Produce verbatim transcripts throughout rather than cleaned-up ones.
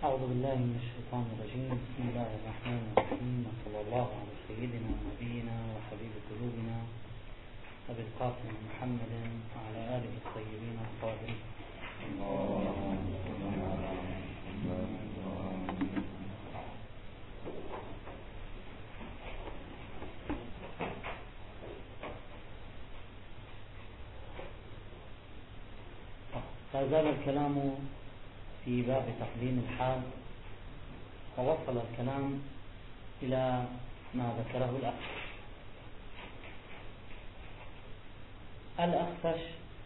أعوذ بالله من الشيطان الرجيم. بسم الله الرحمن الرحيم، وصلى الله على سيدنا ونبينا وحبيب قلوبنا أبي القاسم محمد وعلى آله الطيبين الطاهرين. لا زال الكلام في باب تقديم الحال، ووصل الكلام إلى ما ذكره الأخفش. الأخفش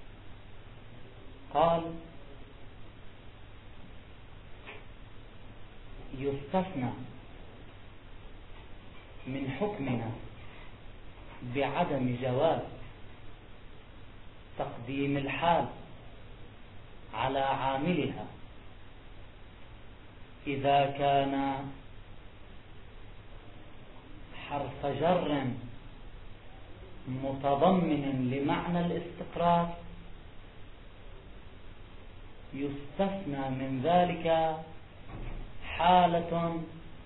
قال: يستثنى من حكمنا بعدم جواز تقديم الحال على عاملها إذا كان حرف جر متضمن لمعنى الاستقرار. يستثنى من ذلك حالة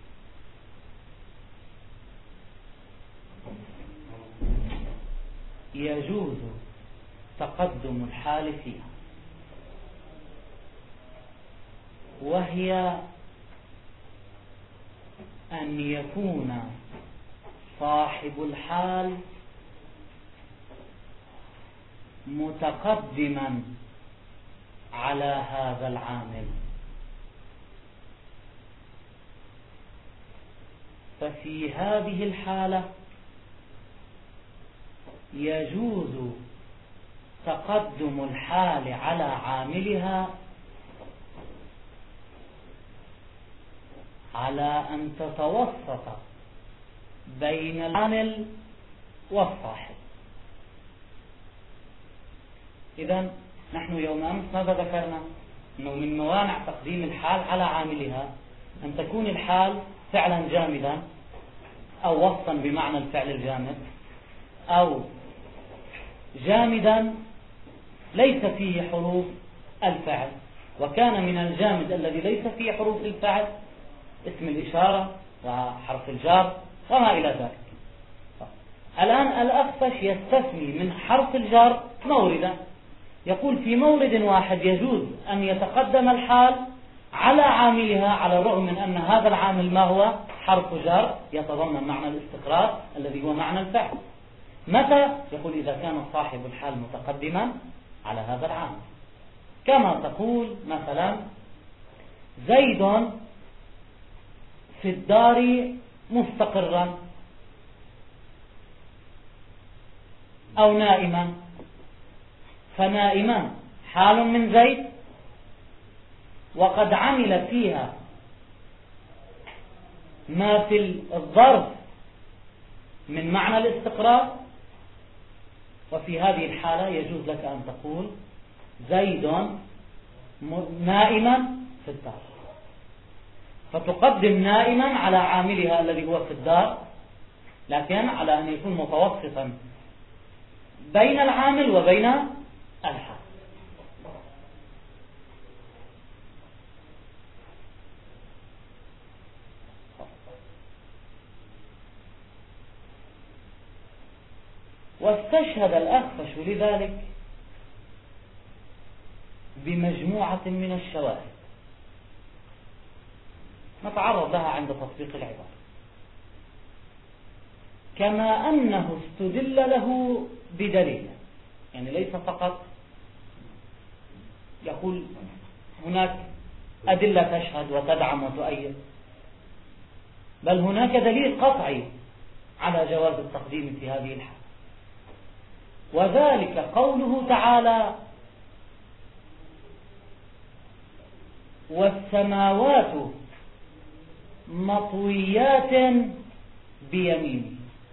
يجوز تقدم الحال فيها، وهي أن يكون صاحب الحال متقدما على هذا العامل. ففي هذه الحالة يجوز تقدم الحال على عاملها على أن تتوسط بين العامل والصاحب. إذن نحن يوم أمس ماذا ذكرنا؟ أنه من موانع تقديم الحال على عاملها أن تكون الحال فعلا جامدا، أو وصفا بمعنى الفعل الجامد، أو جامدا ليس فيه حروف الفعل. وكان من الجامد الذي ليس فيه حروف الفعل اسم الإشارة وحرف الجار وما إلى ذلك. الآن الأخفش يستثني من حرف الجار موردا، يقول في مورد واحد يجوز أن يتقدم الحال على عاملها، على الرغم من أن هذا العامل ما هو حرف جار يتضمن معنى الاستقرار الذي هو معنى الفعل. متى؟ يقول إذا كان صاحب الحال متقدما على هذا العامل، كما تقول مثلا زيد في الدار مستقرا، أو نائما. فنائما حال من زيد، وقد عمل فيها ما في الظرف من معنى الاستقرار. وفي هذه الحالة يجوز لك أن تقول زيد نائما في الدار، فتقدم نائما على عاملها الذي هو في الدار، لكن على أن يكون متوسطا بين العامل وبين الحال. واستشهد الأخفش لذلك بمجموعة من الشواهد نتعرض لها عند تطبيق العبارة، كما أنه استدل له بدليل. يعني ليس فقط يقول هناك أدلة تشهد وتدعم وتؤيد، بل هناك دليل قطعي على جواز التقديم في هذه الحالة، وذلك قوله تعالى: والسماوات مطويات بيمينه،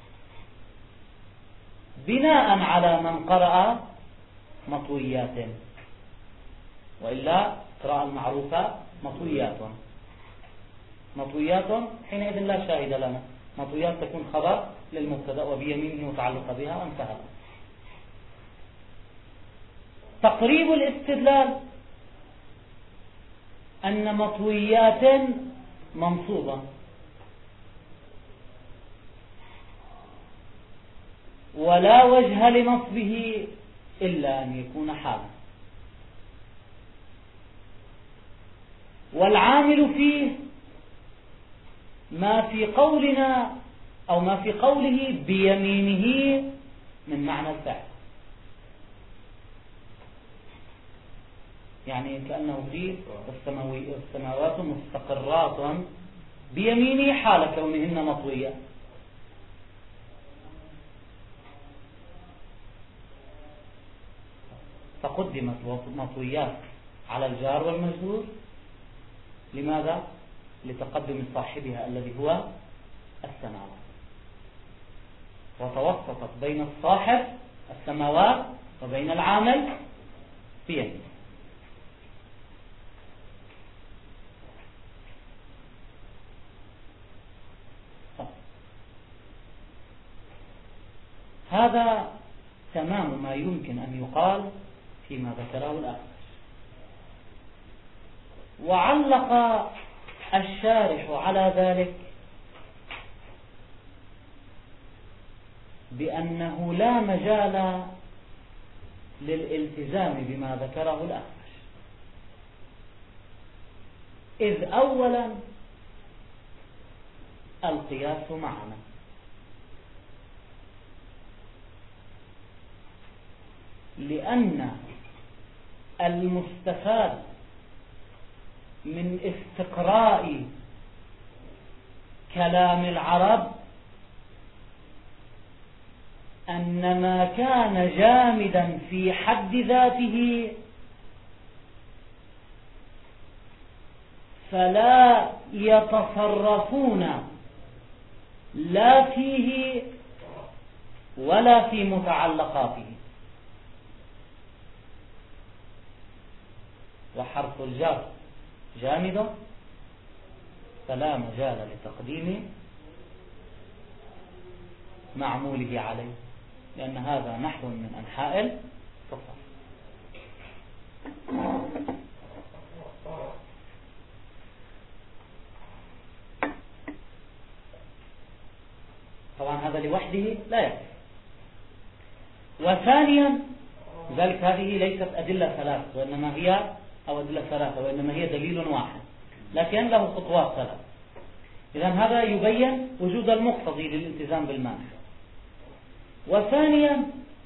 بناء على من قرأ مطويات، وإلا قراءة المعروفة مطويات. مطويات حينئذ لا شاهد لنا، مطويات تكون خبر للمبتدأ وبيمينه متعلقة بها وانتهى. تقريب الاستدلال أن مطويات منصوبة، ولا وجه لنصبه إلا أن يكون حالا، والعامل فيه ما في قولنا أو ما في قوله بيمينه من معنى الفعل، يعني كأنه في السماوات مستقرات بيمينه حال كونهن مطوية. فقدمت مطويات على الجار والمجرور. لماذا؟ لتقدم صاحبها الذي هو السماوات، وتوسطت بين الصاحب السماوات وبين العامل بيمينه. هذا تمام ما يمكن أن يقال فيما ذكره الأخفش. وعلق الشارح على ذلك بأنه لا مجال للالتزام بما ذكره الأخفش، إذ أولا القياس معنا، لأن المستفاد من استقراء كلام العرب أن ما كان جامدا في حد ذاته فلا يتصرفون لا فيه ولا في متعلقاته، وحرف الجر جامد فلا مجال لتقديم معموله عليه، لأن هذا نحو من أنحاء التصرف. طبعا هذا لوحده لا يكفي. وثانيا ذلك هذه ليست أدلة ثلاث وإنما هي أو أدلة ثلاثة وإنما هي دليل واحد لكن له خطوات ثلاث. إذن هذا يبين وجود المقتضي للالتزام بالمانع. وثانيا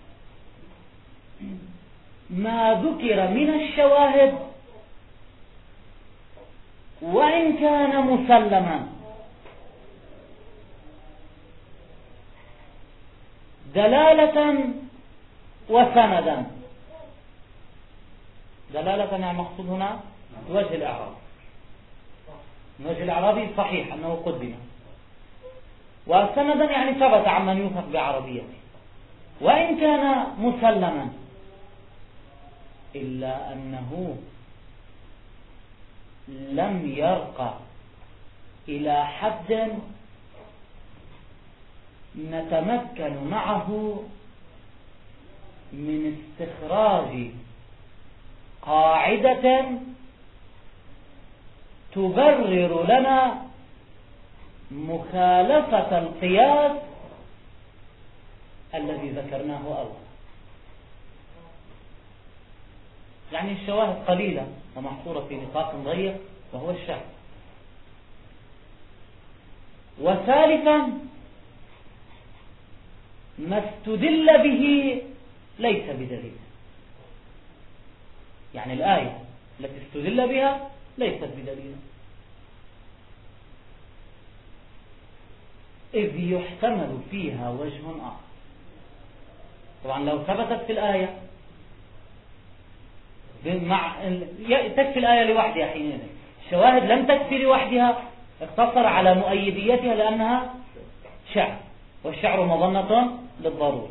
ما ذكر من الشواهد وإن كان مسلما دلالة وسندا. دلالة يعني مقصود هنا وجه الإعراب، وجه الإعرابي صحيح أنه قدم، وسندا يعني ثبت عمن يوثق بعربيته، وإن كان مسلما إلا أنه لم يرقى إلى حد نتمكن معه من استخراج قاعدة تبرر لنا مخالفة القياس الذي ذكرناه أولا. يعني الشواهد قليلة ومحصورة في نطاق ضيق وهو الشرع. وثالثا ما استدل به ليس بدليل، يعني الآية التي استدل بها ليست بدليل، إذ يحتمل فيها وجه آخر. طبعا لو ثبتت في الآية مع تكفي الآية لوحدها حينئذ، الشواهد لم تكفي لوحدها، اقتصر على مؤيديتها لأنها شعر، والشعر مظنة للضرورة.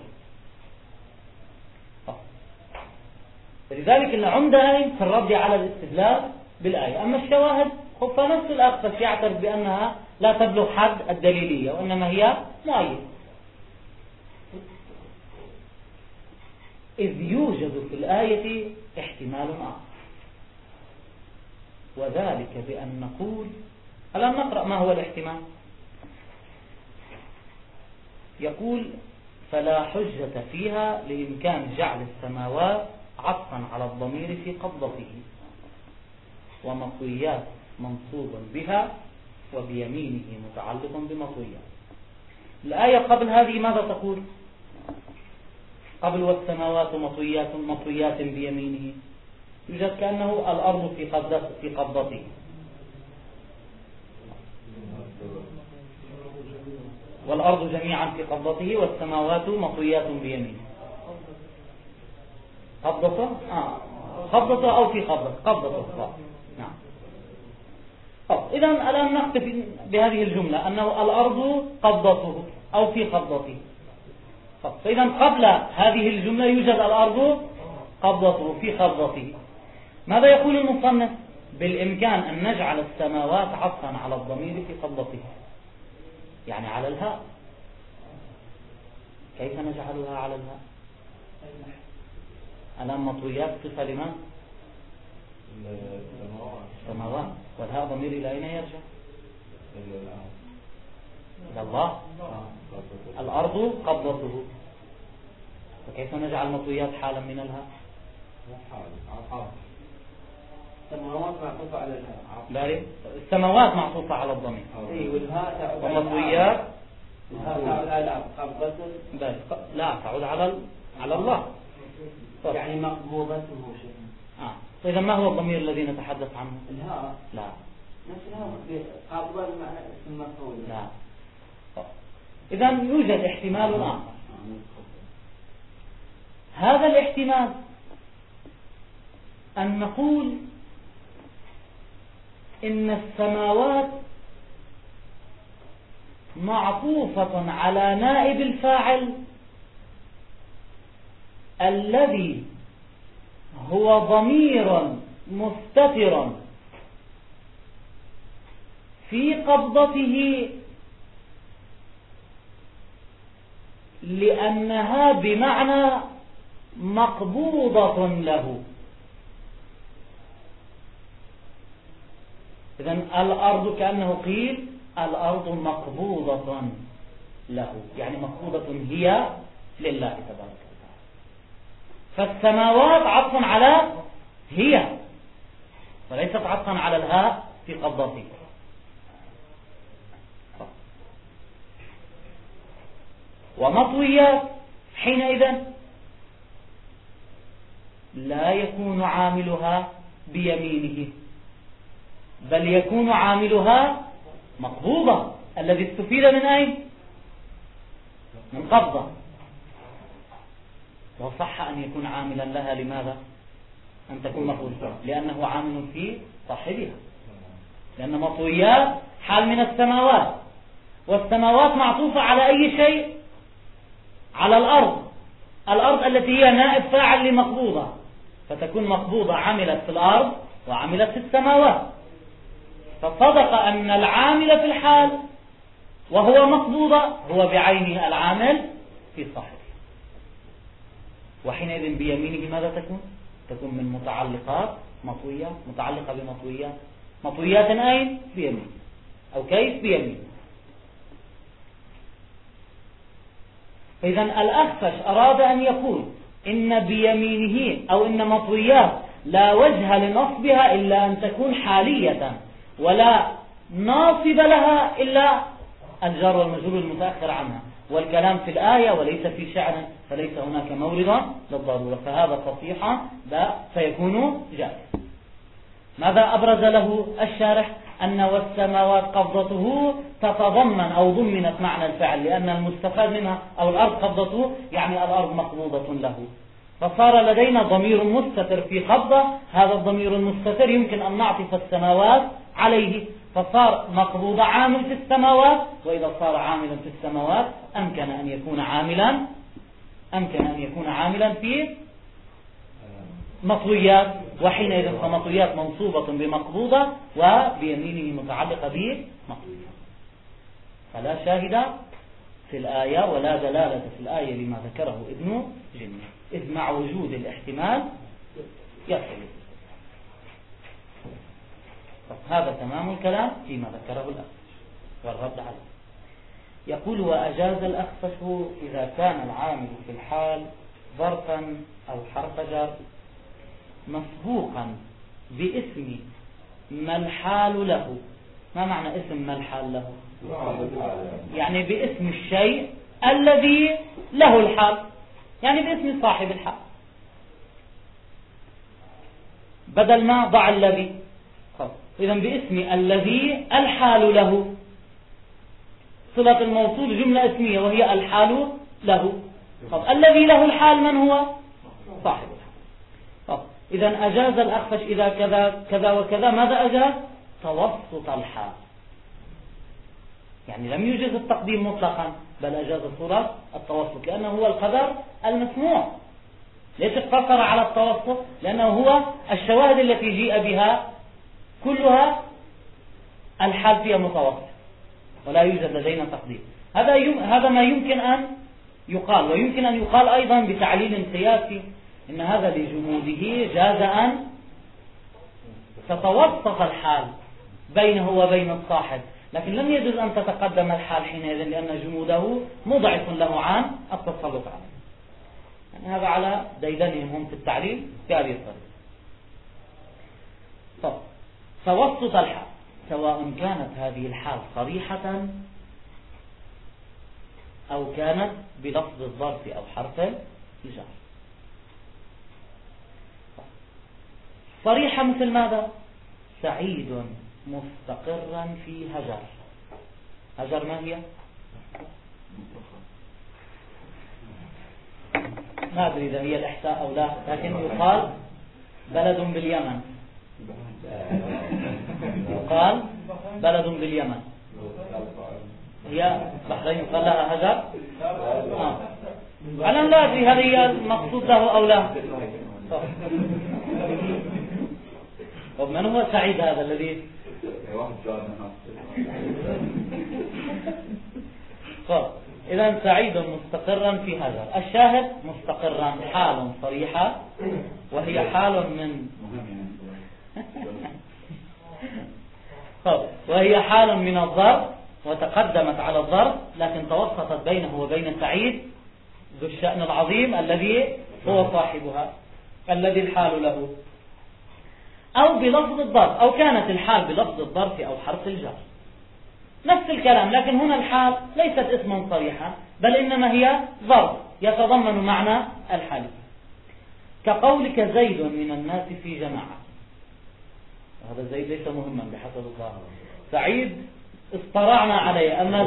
لذلك إن عمدة في الرد على الاستدلال بالآية. أما الشواهد فنفس الأخفش يعترف بأنها لا تبلغ حد الدليلية وإنما هي مؤيد، إذ يوجد في الآية احتمال آخر وذلك بأن نقول، الآن نقرأ ما هو الاحتمال. يقول فلا حجة فيها لإمكان جعل السماوات عطفا على الضمير في قبضته، ومطويات منصوب بها وبيمينه متعلق بمطويات. الآية قبل هذه ماذا تقول؟ قبل والسماوات مطويات مطويات بيمينه، يوجد كأنه الأرض في قبضته في قبضته، والأرض جميعا في قبضته والسماوات مطويات بيمينه. قبضته آه. قبضته أو في قبضته قبضته نعم. إذا الآن نكتفي بهذه الجملة أنه الأرض قبضته أو في قبضته. فإذا قبل هذه الجملة يوجد الأرض قبضته في قبضته. ماذا يقول المصنف؟ بالإمكان أن نجعل السماوات عطفا على الضمير في قبضته، يعني على الهاء. كيف نجعلها على الهاء؟ الآن مطويات صفة لمن؟ السماوات، والهاء ضمير إلى أين يرجع؟ إلى الله. الأرض قبضته، فكيف نجعل مطويات حالا من الهاء؟ السماوات معطوفة على الهاء. باري السماوات معطوفة على الضمير، والهاء ومطويات الهاء قبضته باري لا تعود على على الله، يعني مقبوضته شيء. آه. إذا ما هو الضمير الذي نتحدث عنه؟ الهاء. لا نفس الهاء قابضة بمعنى اسم مفعول. لا. إذا يوجد احتمال آخر. هذا الاحتمال أن نقول إن السماوات معطوفة على نائب الفاعل الذي هو ضمير مستتر في قبضته، لأنها بمعنى مقبوضة له. إذن الأرض كأنه قيل الأرض مقبوضة له، يعني مقبوضة هي لله تبارك وتعالى. فالسماوات عطفا على هي وليست عطفا على الهاء في قبضته. ومطويات حينئذ لا يكون عاملها بيمينه، بل يكون عاملها مقبوضة، الذي استفيد من أين؟ من قبضة. وصح أن يكون عاملا لها. لماذا؟ أن تكون مقبوضة لأنه عامل في صاحبها، لأن مطويات حال من السماوات، والسماوات معطوفة على أي شيء؟ على الأرض. الأرض التي هي نائب فاعل لمقبوضة، فتكون مقبوضة عملت في الأرض وعملت في السماوات. فصدق أن العامل في الحال وهو مقبوضة هو بعينه العامل في صاحبه. وحينئذ بيمينه ماذا تكون؟ تكون من متعلقات مطويات، متعلقة بمطويات. مطويات أين؟ بيمين. أو كيف؟ بيمين. فإذا الأخفش أراد أن يقول إن بيمينه أو إن مطويات لا وجه لنصبها إلا أن تكون حالية، ولا ناصب لها إلا الجار والمجرور المتأخر عنها، والكلام في الآية وليس في شعر، فليس هناك مورد للضرورة، فهذا فصيحة فيكون جائز. ماذا أبرز له الشارح؟ أن والسماوات قبضته تتضمن أو ضمنت معنى الفعل، لأن المستفاد منها أو الأرض قبضته يعني الأرض مقبوضة له. فصار لدينا ضمير مستتر في قبضة، هذا الضمير المستتر يمكن أن نعطف السماوات عليه، فصار مقبوض عامل في السماوات. وإذا صار عاملا في السماوات أمكن أن يكون عاملا أمكن أن يكون عاملا في مطويات، وحينئذ فمطويات منصوبة بمقبوضة وبيمينه متعلقة بمطويات. فلا شاهد في الآية ولا دلالة في الآية لما ذكره ابن جني، إذ مع وجود الاحتمال يصل. هذا تمام الكلام فيما ذكره الأخفش والرد عليه. يقول وأجاز الأخفش إذا كان العامل في الحال ظرفا أو حرف جر مسبوقا باسم ما الحال له. ما معنى اسم ما الحال له؟ يعني باسم الشيء الذي له الحال، يعني باسم صاحب الحال. بدل ما ضع الذي، إذا باسم الذي الحال له، صلة الموصول جملة اسمية وهي الحال له. طب الذي له الحال من هو؟ صاحب الحال. طب إذا أجاز الأخفش إذا كذا كذا وكذا. ماذا أجاز؟ توسط الحال، يعني لم يجز التقديم مطلقا بل أجاز صورة التوسط، لأنه هو القدر المسموع. ليش اقتصر على التوسط؟ لأنه هو الشواهد التي جيء بها كلها الحال فيها متوسط ولا يوجد لدينا تقديم. هذا هذا ما يمكن أن يقال، ويمكن أن يقال أيضا بتعليل قياسي إن هذا لجموده جاز أن تتوسط الحال بينه وبين الصاحب، لكن لم يجوز أن تتقدم الحال حينئذ لأن جموده مضعف له عن التسلط عليه. يعني هذا على ديدنهم هم في التعليل في هذه الطريقة. طب توسط الحال سواء كانت هذه الحال صريحة أو كانت بلفظ الظرف أو حرف الجر. صريحة مثل ماذا؟ سعيد مستقرا في هجر. هجر ما هي؟ ما أدري إذا هي الإحساء أو لا، لكن يقال بلد باليمن، يقال بلد باليمن، هي بحرين يقال لها هجر. آه. أنا لا أدري هل هي المقصود له أو لا. طب من هو سعيد هذا الذي إذا سعيد مستقرا في هجر. الشاهد مستقرا حال صريحة وهي حال من وهي حال من الظرف وتقدمت على الظرف، لكن توسطت بينه وبين سعيد ذو الشأن العظيم الذي هو صاحبها الذي الحال له، أو بلفظ الظرف، أو كانت الحال بلفظ الظرف أو حرف الجر. نفس الكلام، لكن هنا الحال ليست اسما صريحا بل إنما هي ظرف يتضمن معنى الحال، كقولك زيد من الناس في جماعة. هذا زيد ليس مهما بحسب الظاهر، سعيد اصطرعنا عليه الناس.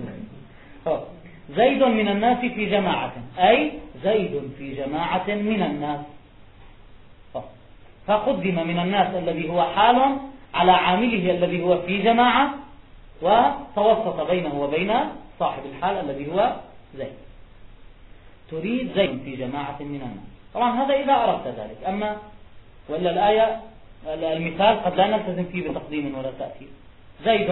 زيد من الناس في جماعة أي زيد في جماعة من الناس، فقدم من الناس الذي هو حال على عامله الذي هو في جماعة، وتوسط بينه وبين صاحب الحال الذي هو زيد. تريد زيد في جماعة من الناس. طبعا هذا إذا أردت ذلك، أما وإلا الآية المثال قد لا نلتزم فيه بتقديم ولا تأكيد. زيد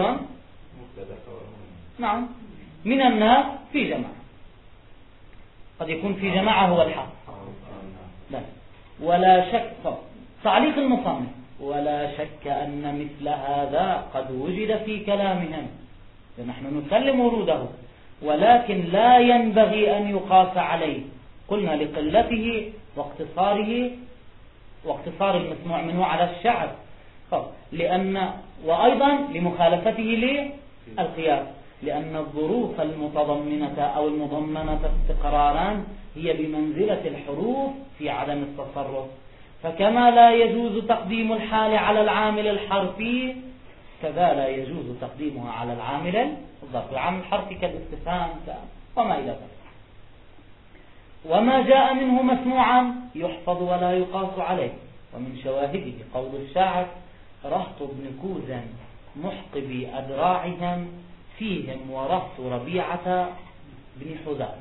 نعم من الناس في جماعة، قد يكون في جماعة هو الحال. لا. ولا شك تعليق المصنف ولا شك أن مثل هذا قد وجد في كلامهم، نحن نسلم وروده، ولكن لا ينبغي أن يقاس عليه. قلنا لقلته واقتصاره واقتصار المسموع منه على الشعب، لأن وأيضا لمخالفته للقياس، لأن الظروف المتضمنة أو المضمنة استقرارا هي بمنزلة الحروف في عدم التصرف، فكما لا يجوز تقديم الحال على العامل الحرفي كذا لا يجوز تقديمها على العامل الظرفي. العامل الحرفي كالاستفهام وما إلى ذلك. وما جاء منه مسموعا يحفظ ولا يقاس عليه. ومن شواهده قول الشاعر: رهط بن كوز محقبي أدراعهم فيهم ورهط ربيعة بن حذاء.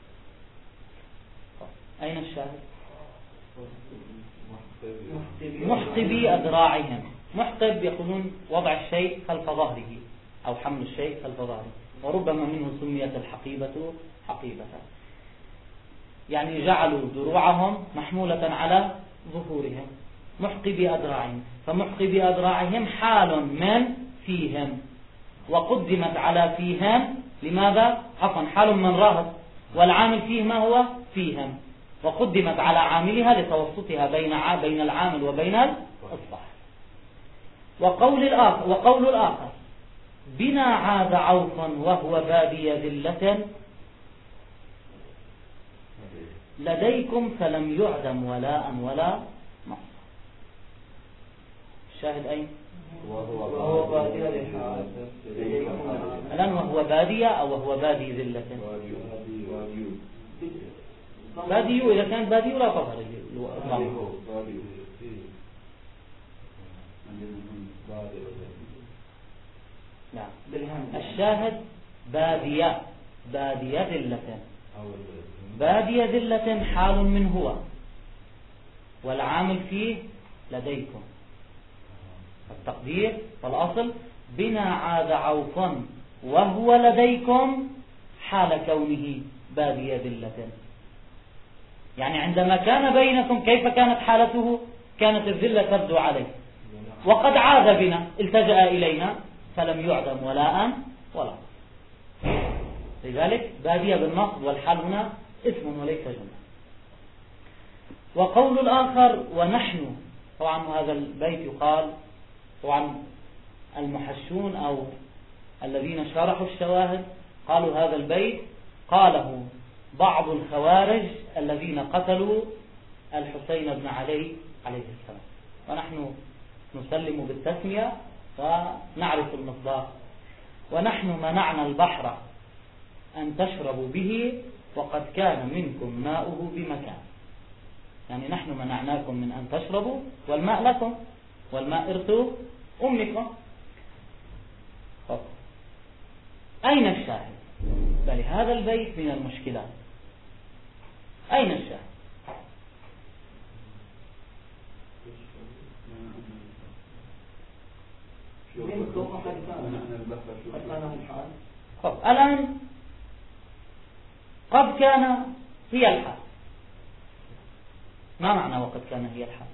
أين الشاهد؟ محقبي أدراعهم. محقب يقولون وضع الشيء خلف ظهره أو حمل الشيء خلف ظهره، وربما منه سميت الحقيبة حقيبة، يعني جعلوا دروعهم محمولة على ظهورهم. محقي أذراعهم، فمحقي أذراعهم حال من فيهم، وقدمت على فيهم لماذا؟ عفوا حال من راهب، والعامل فيه ما هو فيهم، وقدمت على عاملها لتوسطها بين بين العامل وبين الصاحب. وقول الآخر وقول الآخر بنا عاد عوفا وهو بادي ذلة لديكم فلم يعدم ولاء ولا نصر. الشاهد أين؟ وهو بادية الآن وهو بادية أو وهو بادي ذلة؟ بادي، إذا كان بادي لا تظهر نعم. الشاهد بادية بادية ذلة، بادية ذلة حال من هو، والعامل فيه لديكم. التقدير والأصل بنا عاد عوفا وهو لديكم حال كونه بادية ذلة. يعني عندما كان بينكم كيف كانت حالته؟ كانت الذلة تبدو عليه، وقد عاد بنا التجأ إلينا فلم يعدم ولاء ولا. لذلك بادية بالنصب، والحال هنا اسم وليس جملة. وقول الآخر ونحن، طبعا هذا البيت يقال طبعا المحشون أو الذين شرحوا الشواهد قالوا هذا البيت قاله بعض الخوارج الذين قتلوا الحسين بن علي عليه السلام، ونحن نسلم بالتسمية ونعرف المصداق. ونحن منعنا البحر أن تشربوا به وقد كان منكم ماؤه بمكان. يعني نحن منعناكم من أن تشربوا، والماء لكم، والماء إرث أمكم. أين الشاهد؟ بل هذا البيت من المشكلات. أين الشاهد؟ طب الآن قد كان هي الحال. ما معنى وقد كان هي الحال؟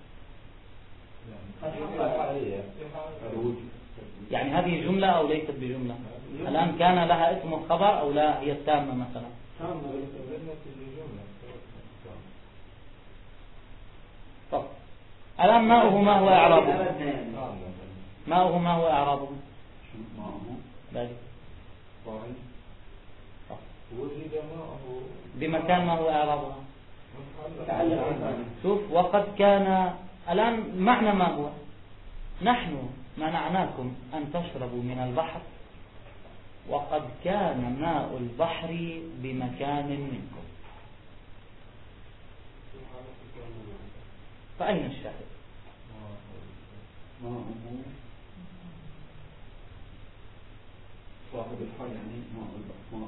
يعني هذه جملة أو ليست بجملة؟ الآن كان لها اسم الخبر أو لا هي التامة مثلا؟ طب الآن ماؤه ما هو إعرابه؟ ماؤه ما هو إعرابه؟ بمكان ما هو إعرابها؟ شوف وقد كان. الآن معنى ما هو؟ نحن منعناكم أن تشربوا من البحر وقد كان ماء البحر بمكان منكم. فأين الشاهد؟ صاحب الحال يعني ماء البحر.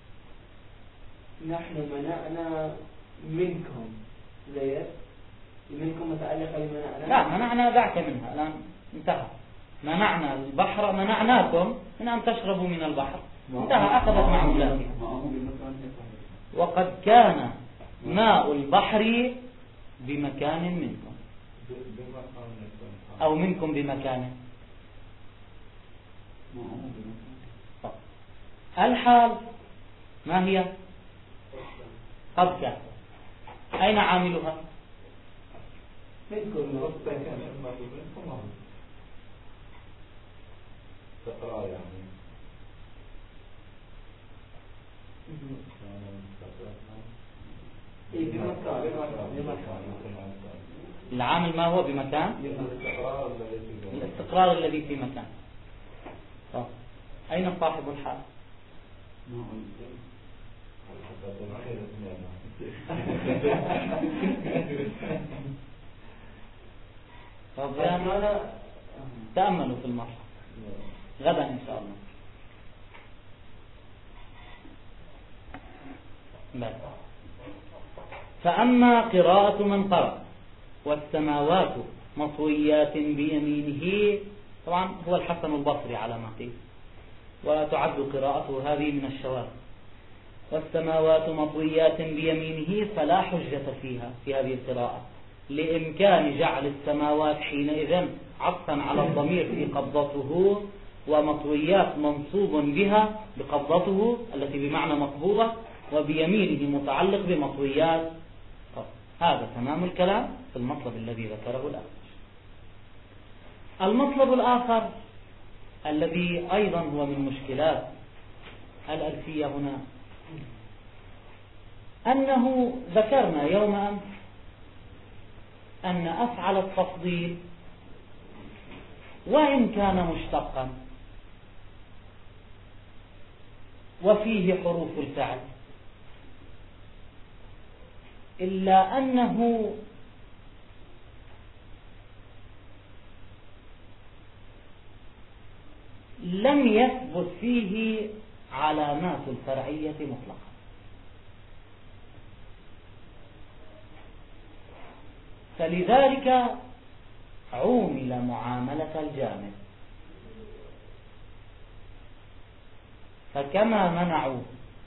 نحن منعنا منكم زيت منكم متعلقة بمنعنا؟ لا، منعنا دعك منها الآن انتهى. منعنا البحر منعناكم من أن تشربوا من البحر، انتهى، أخذت معمولاتها. وقد كان ماء البحر بمكان منكم أو منكم بمكان. الحال ما هي؟ قد كان. أين عاملها؟ منكم. تقرأ يعني العامل ما هو بمكان؟ الاستقرار الذي في مكان. طب أين صاحب الحال؟ طب تأملوا في المرة غدا إن شاء الله. بل. فأما قراءة من قرأ والسماوات مطويات بيمينه، طبعا هو الحسن البصري على ما قيل، وتعد قراءته هذه من الشواذ. والسماوات مطويات بيمينه فلا حجة فيها في هذه القراءة، لإمكان جعل السماوات حينئذ عطفا على الضمير في قبضته، ومطويات منصوب بها بقبضته التي بمعنى مقبوضة، وبيمينه متعلق بمطويات. هذا تمام الكلام في المطلب الذي ذكره الآخر. المطلب الآخر الذي أيضا هو من مشكلات الألفية هنا، أنه ذكرنا يوم أمس أن أفعل التفضيل وإن كان مشتقا وفيه حروف الفعل، إلا أنه لم يثبت فيه علامات الفرعية مطلقا. فلذلك عومل معاملة الجامد، فكما منعوا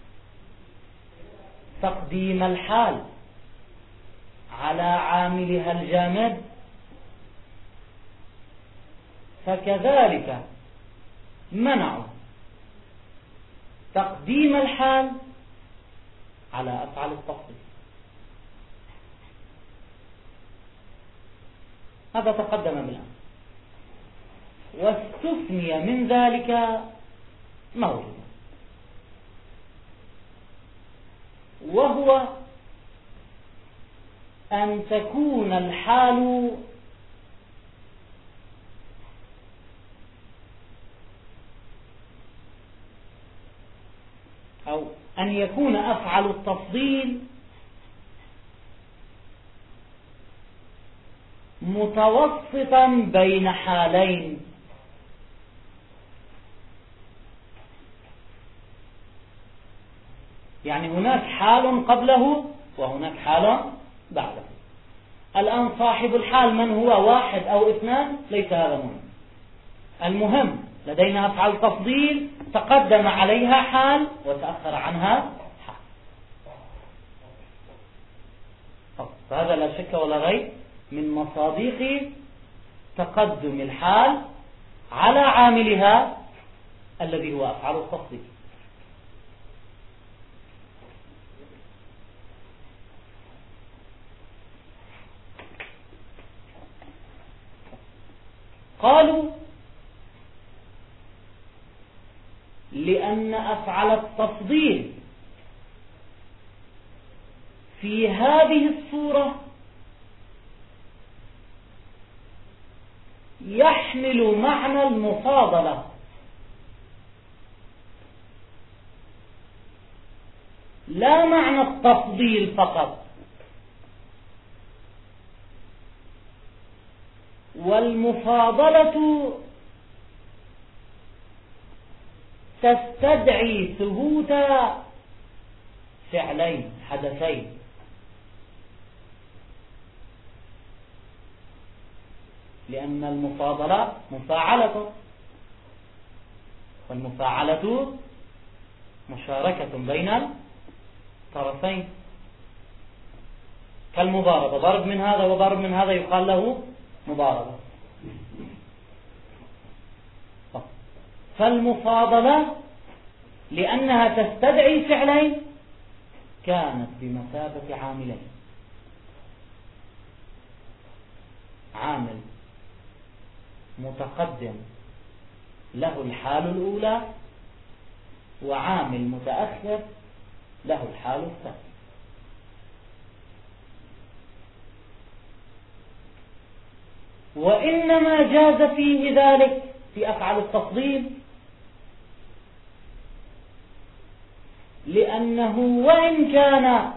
تقديم الحال على عاملها الجامد، فكذلك منعوا تقديم الحال على أفعال التفضيل. هذا تقدم بالأمس، واستثني من ذلك موضوع، وهو أن تكون الحال أو أن يكون أفعل التفضيل متوسطا بين حالين، يعني هناك حال قبله وهناك حال بعده. الآن صاحب الحال من هو، واحد أو اثنان، ليس هذا مهم. المهم لدينا أفعال تفضيل تقدم عليها حال وتأخر عنها حال. فهذا لا شك ولا ريب من مصادق تقدم الحال على عاملها الذي هو أفعال التفضيل. قالوا لأن أفعل التفضيل في هذه الصورة يحمل معنى المفاضلة، لا معنى التفضيل فقط. والمفاضلة تستدعي ثبوت فعلين حدثين، لأن المفاضلة مفاعلة، والمفاعلة مشاركة بين الطرفين، كالمضاربة، ضرب من هذا وضرب من هذا يقال له مضاربة. فالمفاضلة لأنها تستدعي فعلين كانت بمثابة عاملين، عامل متقدم له الحال الأولى، وعامل متأخر له الحال الثانية. وإنما جاز فيه ذلك في أفعال التفضيل لأنه وإن كان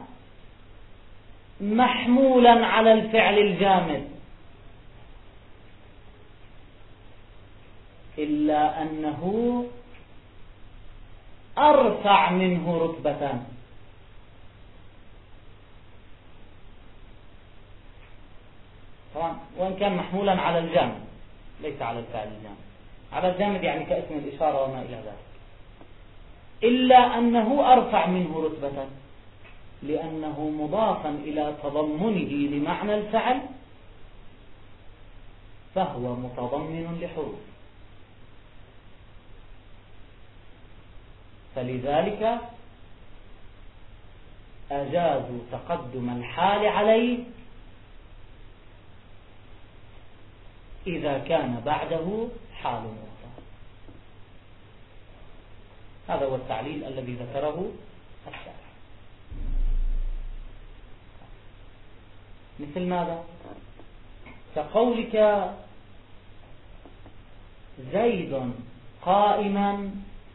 محمولا على الفعل الجامد إلا أنه أرفع منه رتبة. طبعا وإن كان محمولا على الجامد ليس على الفعل الجامد، على الجامد يعني كاسم الإشارة وما إلى ذلك، إلا أنه أرفع منه رتبة. لأنه مضافا إلى تضمنه لمعنى الفعل فهو متضمن لحروف، فلذلك أجازوا تقدم الحال عليه إذا كان بعده حال أخرى. هذا هو التعليل الذي ذكره الشارح. مثل ماذا؟ كقولك زيد قائما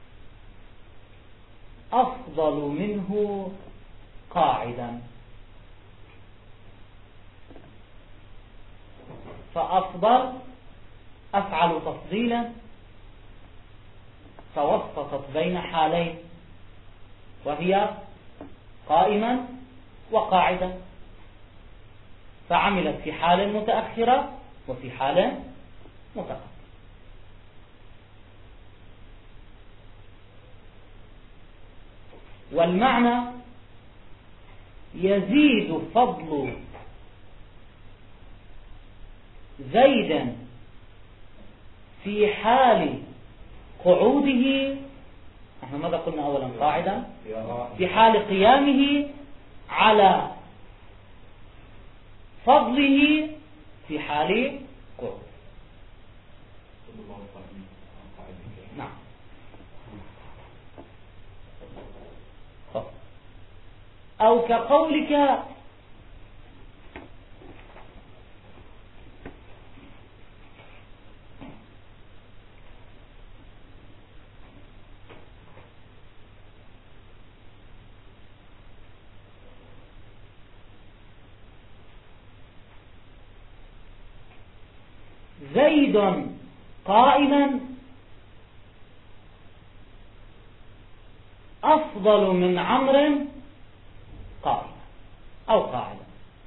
أفضل منه قاعدا، فأفضل أفعل تفضيلا توسطت بين حالين وهي قائما وقاعدا، فعملت في حال متأخرة وفي حال متقدمة. والمعنى يزيد فضل زيد في حال قعوده، نحن ماذا قلنا أولا؟ قاعدا. في حال قيامه على فضله في حال قعود. نعم. أو كقولك زيد قائما أفضل من عمرو قائما أو قاعدا.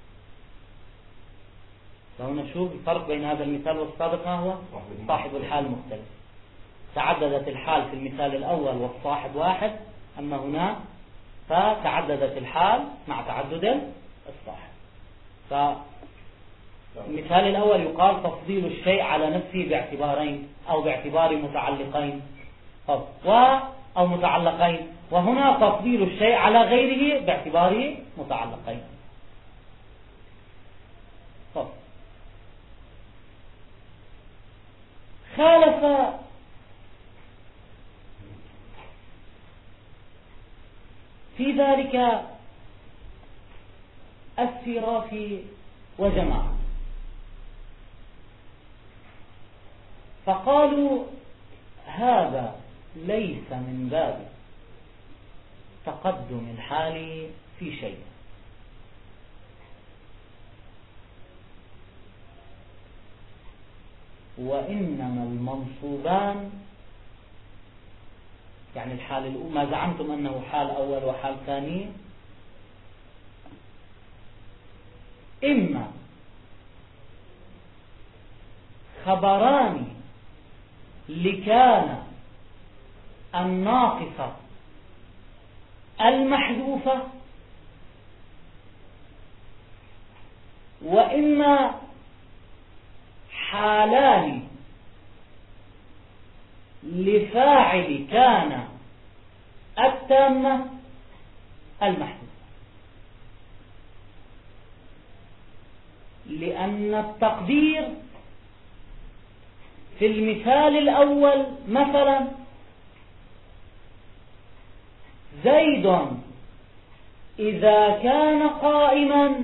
فهنا نشوف الفرق بين هذا المثال والسابق. ما هو؟ صاحب الحال مختلف، تعددت الحال في المثال الأول والصاحب واحد، أما هنا فتعددت الحال مع تعدد الصاحب. فالمثال الأول يقال تفضيل الشيء على نفسه باعتبارين أو باعتبار متعلقين و أو متعلقين، وهنا تفضيل الشيء على غيره باعتباره متعلقين. طب. خالف في ذلك السرافي وجماعة، فقالوا هذا ليس من باب تقدم الحال في شيء، وإنما المنصوبان يعني الحال الأول، ما زعمتم أنه حال أول وحال ثاني، إما خبران لكان الناقصة المحذوفة، وإما حالان لفاعل كان التامة المحذوفة، لأن التقدير في المثال الأول مثلا زيد إذا كان قائما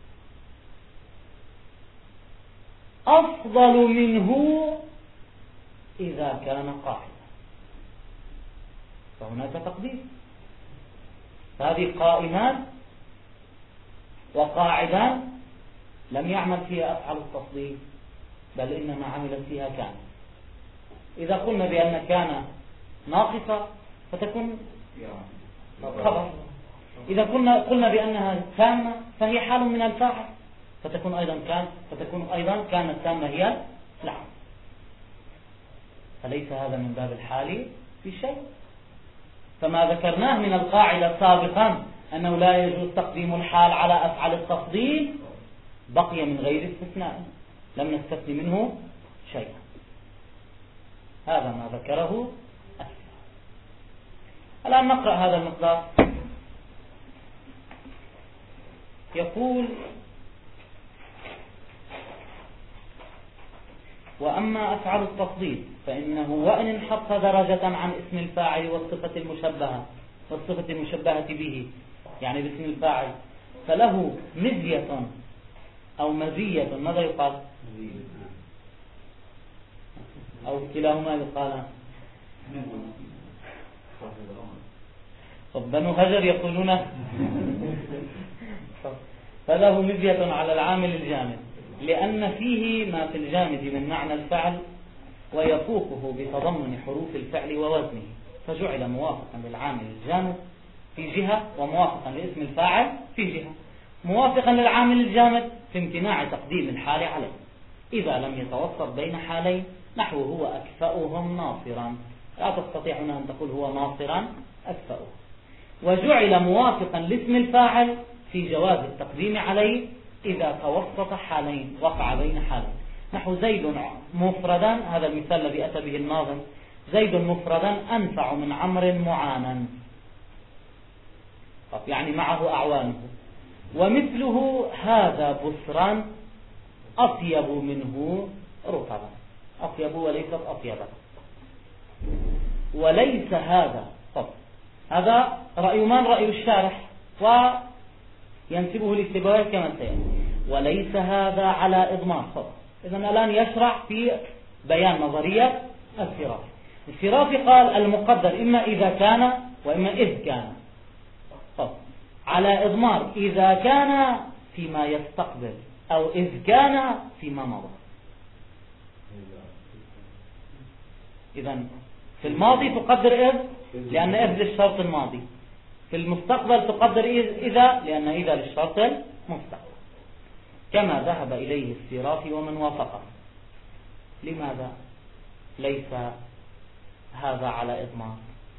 أفضل منه إذا كان قاعدا، فهناك تقدير. هذه قائمان وقاعدان لم يعمل فيها أفعل التفضيل، بل إنما عملت فيها كان. إذا قلنا بأن كان ناقصة فتكون خبر، إذا قلنا قلنا بأنها تامة فهي حال من الفاعل فتكون أيضا كان فتكون أيضا كانت تامة هي العمل. فليس هذا من باب الحال في شيء. فما ذكرناه من القاعدة سابقا أنه لا يجوز تقديم الحال على أفعل التفضيل بقي من غير استثناء، لم نستثني منه شيئا. هذا ما ذكره السلف. الآن نقرأ هذا المقدار. يقول: وأما أفعل التفضيل فإنه وإن انحط درجة عن اسم الفاعل والصفة المشبهة والصفة المشبهة به، يعني باسم الفاعل، فله مزية أو مزية. ماذا يقال؟ أو كلاهما يقال؟ طب بنو هجر يقولون فله مزية على العامل الجامد، لأن فيه ما في الجامد من معنى الفعل ويفوقه بتضمن حروف الفعل ووزنه، فجعل موافقا للعامل الجامد في جهة وموافقا لاسم الفاعل في جهة، موافقا للعامل الجامد في امتناع تقديم الحال عليه إذا لم يتوسط بين حالين، نحو هو أكفأهم ناصرا، لا تستطيع هنا أن تقول هو ناصرا أكفأه. وجعل موافقا لاسم الفاعل في جواز التقديم عليه إذا توسط حالين، وقع بين حالين، نحو زيد مفردا، هذا المثال الذي أتى به الناظم، زيد مفردا أنفع من عمرو معانا، يعني معه أعوانه. ومثله هذا بسرا أطيب منه رطبا، أطيب وليست أطيبا. وليس هذا، طب هذا رأي من؟ رأي الشارح، وينسبه للسيبويه كما سيأتي. وليس هذا على إضمار. طب إذن الآن يشرع في بيان نظرية الفرافي. الفرافي قال المقدر إما إذا كان وإما إذ كان. طب على إضمار إذا كان فيما يستقبل أو إذ كان فيما مضى. إذن في الماضي تقدر إذ لأن إذ للشرط الماضي، في المستقبل تقدر إذا لأن إذا للشرط المستقبل، كما ذهب إليه السرافي ومن وافقه. لماذا ليس هذا على إضمار؟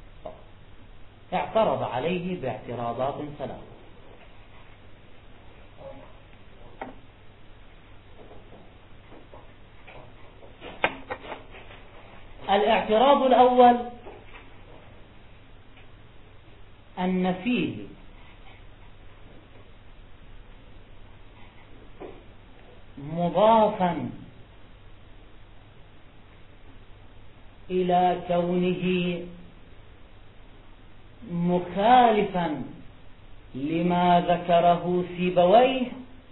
اعترض عليه باعتراضات ثلاثة. الاعتراض الأول أن فيه مضافا إلى كونه مخالفا لما ذكره سيبويه،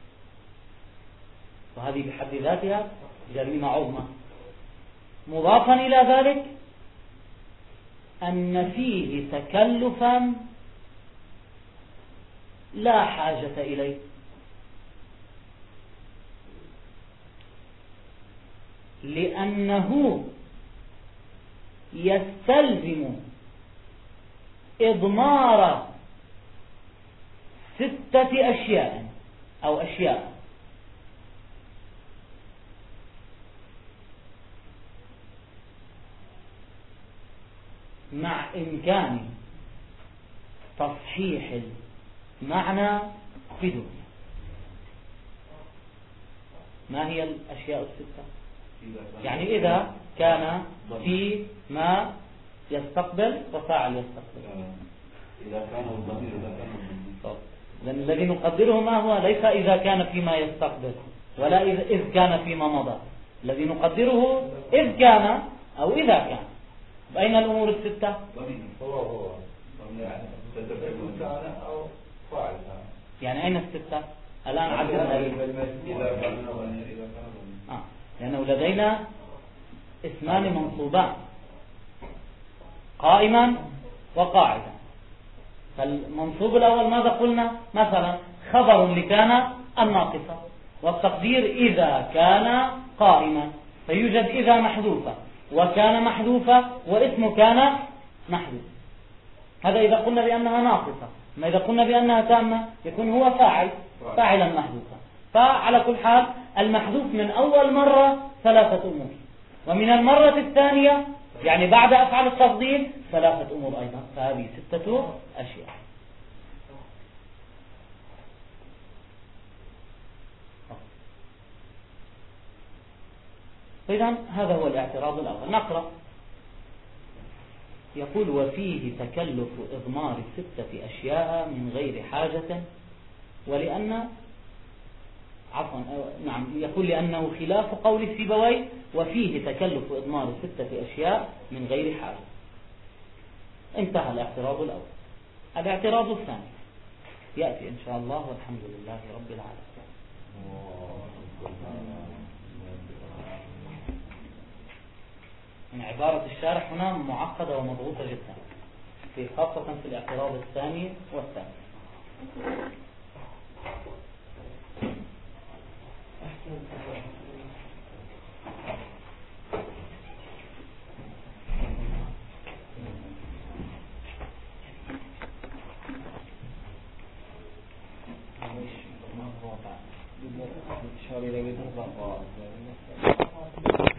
وهذه بحد ذاتها جريمة عظمى. مضافا إلى ذلك أن فيه تكلفا لا حاجة إليه، لأنه يستلزم إضمار ستة أشياء أو أشياء. مع إمكان تصحيح المعنى بدون. ما هي الأشياء الستة؟ يعني إذا كان في ما يستقبل وفاعل يستقبل، إذا كان الضمير إذا كان الضمير لأن الذي نقدره ما هو ليس إذا كان فيما يستقبل ولا إذ كان فيما مضى، الذي نقدره إذ كان أو إذا كان. بأين الأمور الستة؟ هو هو أو فاعل. يعني أين الستة؟ الآن عدنا إذا كان آه. لأنه لدينا اسمان منصوبان، قائما وقاعدا. فالمنصوب الأول ماذا قلنا؟ مثلا خبر لكان الناقصة، والتقدير إذا كان قائما، فيوجد إذا محذوفة وكان محذوفة واسم كان محذوف. هذا إذا قلنا بأنها ناقصة. ما إذا قلنا بأنها تامة يكون هو فاعل فاعلا محذوفا. فعلى كل حال المحذوف من أول مرة ثلاثة أمور، ومن المرة الثانية يعني بعد أفعل التفضيل ثلاثة أمور أيضا، فهذه ستة أشياء. فإذا هذا هو الاعتراض الأول. نقرأ. يقول وفيه تكلف إضمار ستة أشياء من غير حاجة، ولأن عفوا نعم يقول لأنه خلاف قول سيبويه وفيه تكلف إضمار ستة أشياء من غير حاجة. انتهى الاعتراض الأول. الاعتراض الثاني يأتي إن شاء الله، والحمد لله رب العالمين. من عبارة الشارح هنا معقدة ومضغوطة جدا، في خاصة في الاعتراض الثاني والثالث. شاري لبيت الضباط